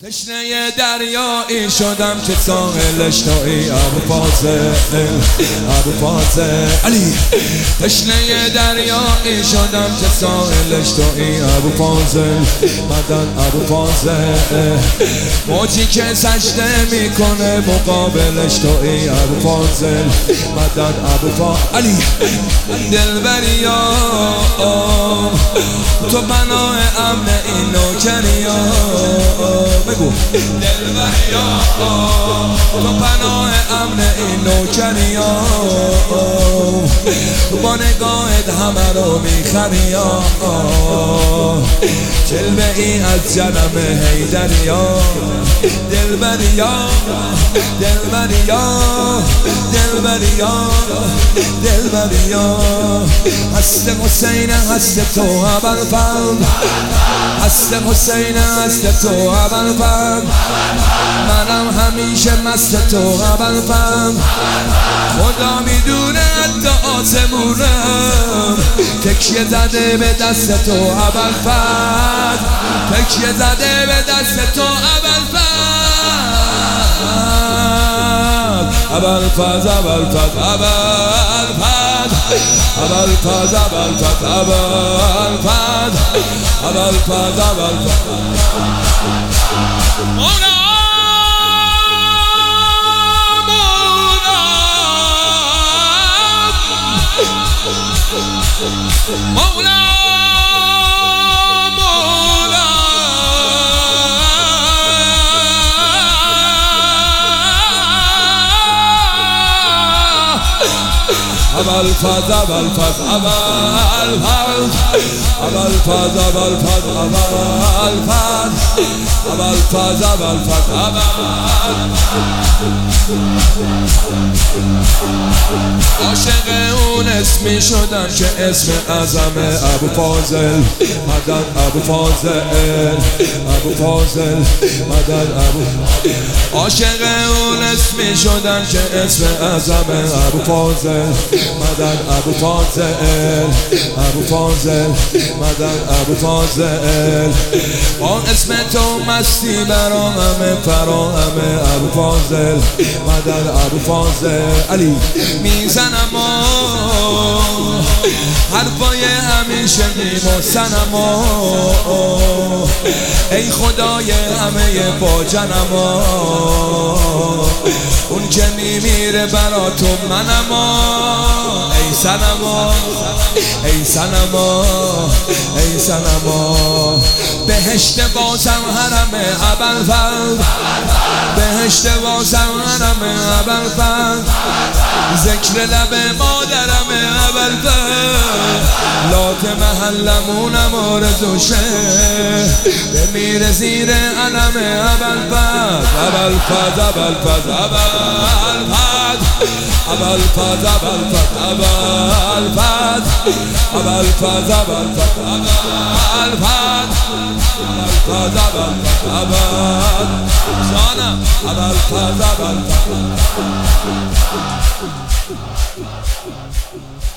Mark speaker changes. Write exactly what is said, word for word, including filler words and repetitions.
Speaker 1: تشنه دریایی شدم که ساحلش تویی ابوالفاضل ابوالفاضل علی. تشنه دریایی شدم که ساحلش تویی ابوالفاضل مدد ابوالفاضل. موجی که سجده میکنه مقابلش تویی ابوالفاضل مدد ابوالفاضل علی. دلبریا تو پناه امن این نوکریا بگو. دلبریا تو پناه امن این نوکریا تو با نگاهت همه رو میخریا. جلوه ای از جنم حیدریا. دلبریا دلبریا دلبریا دلبریا. هست حسین هست تو ابوالفضل. هست حسین هست تو ابوالفضل. منم همیشه مست تو ابوالفضل. خدا میدونه حتی آسمونم تکیه زده به دست تو ابوالفضل. تکیه زده به دست تو ابوالفضل. ابوالفضل ابوالفضل ابوالفضل ابوالفضل ابوالفضل ابوالفضل ابوالفضل ابوالفضل. مولا مولا ابوالفضل ابوالفضل ابوالفضل ابوالفضل ابوالفضل ابوالفضل ابوالفضل ابوالفضل. عاشق اون اسمی شدن که اسم اعظم ابوالفاضل مدد ابوالفاضل ابوالفاضل مدد ابو. عاشق اون اسمی شدن که اسم اعظم ابوالفاضل مدد ابوالفاضل ابوالفاضل مدد ابوالفاضل. با اسم تو مستی برا همه فرا همه ابوالفاضل مدد ابوالفاضل علی. میزنم و حرفای همیشه و سنم و ای خدای همه با جنم و اون که میمیره برا تو منم و ای سنما ای سنما ای سنما. بهشت بازم حرم ابوالفضل. بهشت بازم حرم ابوالفضل. ذکر لب مادرم ابوالفضل. لات محلمونم آرزوشه بمیره زیر علم ابوالفضل. ابوالفضل ابوالفضل ابوالفضل ابوالفضل ابوالفضل ابوالفضل ابوالفضل ابوالفضل ابوالفضل ابوالفضل ابوالفضل جانم ابوالفضل ابوالفضل.